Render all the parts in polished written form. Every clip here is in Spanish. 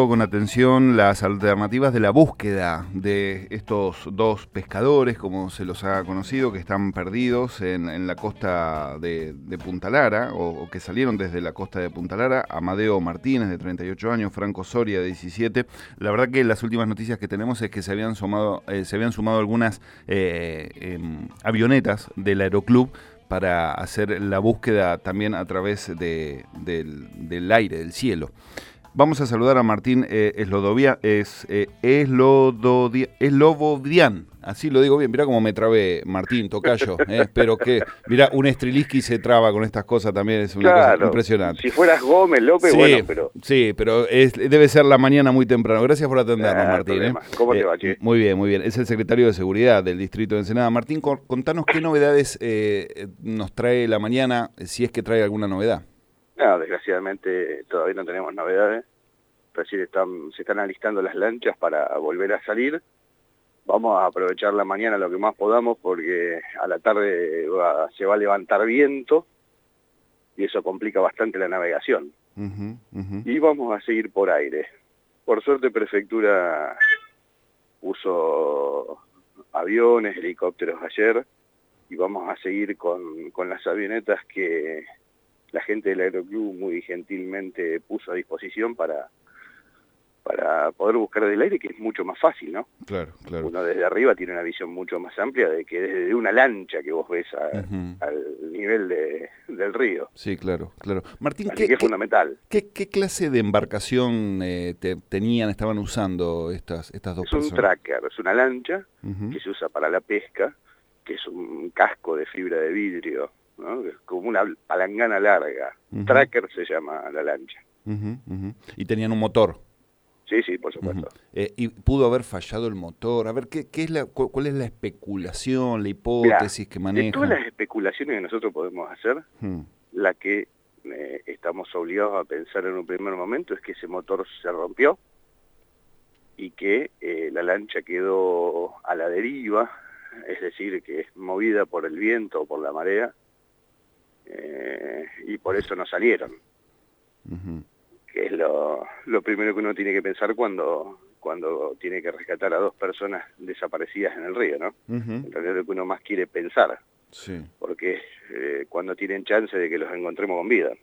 siguiendo con atención las alternativas de la búsqueda de estos dos pescadores, como se los ha conocido, que están perdidos en la costa de Punta Lara, o que salieron desde la costa de Punta Lara. Amadeo Martínez, de 38 años, Franco Soria, de 17. La verdad que las últimas noticias que tenemos es que se habían sumado algunas avionetas del Aeroclub para hacer la búsqueda también a través del aire, del cielo. Vamos a saludar a Martín Slobodian, así lo digo bien. Mirá cómo me trabé, Martín, tocayo. Espero que, mirá, un Streliski se traba con estas cosas también, es una cosa impresionante. Si fueras Gómez, López, sí, bueno, pero... Sí, pero debe ser la mañana muy temprano. Gracias por atendernos, Martín. ¿Cómo te va, che? Muy bien, muy bien. Es el secretario de Seguridad del Distrito de Ensenada. Martín, contanos qué novedades nos trae la mañana, si es que trae alguna novedad. No, desgraciadamente todavía no tenemos novedades. Recién se están alistando las lanchas para volver a salir. Vamos a aprovechar la mañana lo que más podamos porque a la tarde se va a levantar viento y eso complica bastante la navegación. Y vamos a seguir por aire. Por suerte Prefectura puso aviones, helicópteros ayer y vamos a seguir con las avionetas que la gente del Aeroclub muy gentilmente puso a disposición para poder buscar del aire, que es mucho más fácil, ¿no? Claro, claro. Uno desde arriba tiene una visión mucho más amplia de que desde una lancha que vos ves al nivel del río. Sí, claro, claro. Martín, así que es fundamental. ¿Qué clase de embarcación estaban usando estas dos personas? Es un tracker, es una lancha que se usa para la pesca, que es un casco de fibra de vidrio, ¿no? Es como una palangana larga. Tracker se llama la lancha. Y tenían un motor. Sí, por supuesto. ¿Y pudo haber fallado el motor? A ver, ¿cuál es la especulación, la hipótesis que maneja? De todas las especulaciones que nosotros podemos hacer, la que estamos obligados a pensar en un primer momento es que ese motor se rompió y que la lancha quedó a la deriva, es decir, que es movida por el viento o por la marea, y por eso no salieron. Que es lo primero que uno tiene que pensar cuando tiene que rescatar a dos personas desaparecidas en el río, ¿no? En realidad lo que uno más quiere pensar, porque cuando tienen chance de que los encontremos con vida.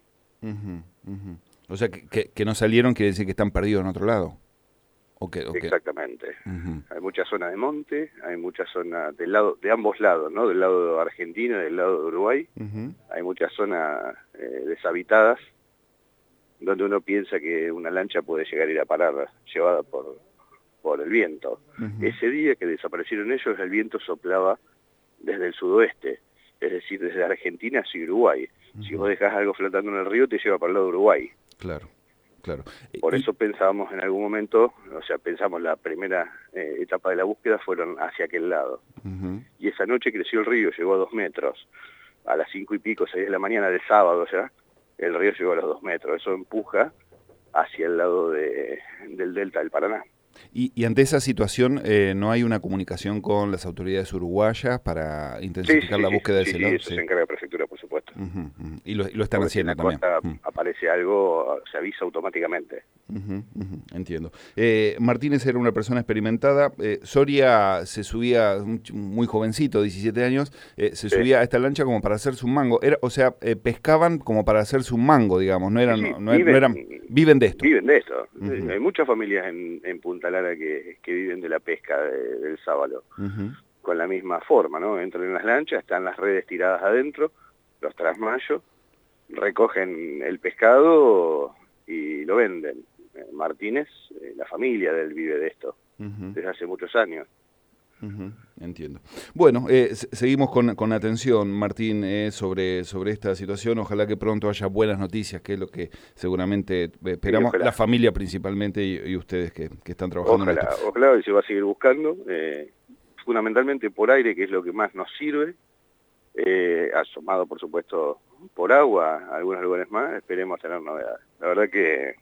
O sea, que no salieron quiere decir que están perdidos en otro lado. Exactamente. Hay mucha zona de monte, hay mucha zona de ambos lados, ¿no? Del lado argentino y del lado de Uruguay. Hay muchas zonas deshabitadas, donde uno piensa que una lancha puede llegar a ir a parar llevada por el viento. Ese día que desaparecieron ellos, el viento soplaba desde el sudoeste, es decir, desde Argentina hacia Uruguay. Si vos dejás algo flotando en el río, te lleva para el lado de Uruguay. Claro. Por eso pensábamos en algún momento, pensamos la primera etapa de la búsqueda fueron hacia aquel lado. Y esa noche creció el río, llegó a 2 metros. A las 5 y pico, 6 de la mañana del sábado ya, el río llegó a los 2 metros. Eso empuja hacia el lado del delta del Paraná. Y ante esa situación, ¿no hay una comunicación con las autoridades uruguayas para intensificar la búsqueda de ese lado? Eso se encarga de Prefectura, por supuesto. Y lo están haciendo también. Si aparece algo, se avisa automáticamente. Entiendo. Martínez era una persona experimentada. Soria se subía, muy jovencito, 17 años, se subía a esta lancha como para hacerse un mango. Pescaban como para hacerse un mango, digamos. Viven de esto. Viven de esto. Hay muchas familias en Punta Lara que viven de la pesca del sábalo. Con la misma forma, ¿no? Entran en las lanchas, están las redes tiradas adentro, los trasmayos, recogen el pescado y lo venden. Martínez, la familia de él vive de esto, desde hace muchos años. Entiendo. Bueno, seguimos con atención, Martín, sobre esta situación. Ojalá que pronto haya buenas noticias, que es lo que seguramente esperamos, la familia principalmente y ustedes que están trabajando en esto. Ojalá, y se va a seguir buscando, fundamentalmente por aire, que es lo que más nos sirve, asomado por supuesto por agua, algunos lugares más, esperemos tener novedades. La verdad que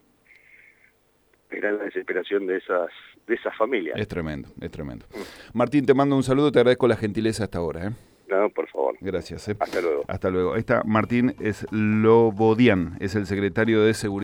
era la desesperación de esas familias. Es tremendo, es tremendo. Martín, te mando un saludo, te agradezco la gentileza hasta ahora. No, por favor. Gracias. Hasta luego. Hasta luego. Martín Slobodian, es el secretario de Seguridad.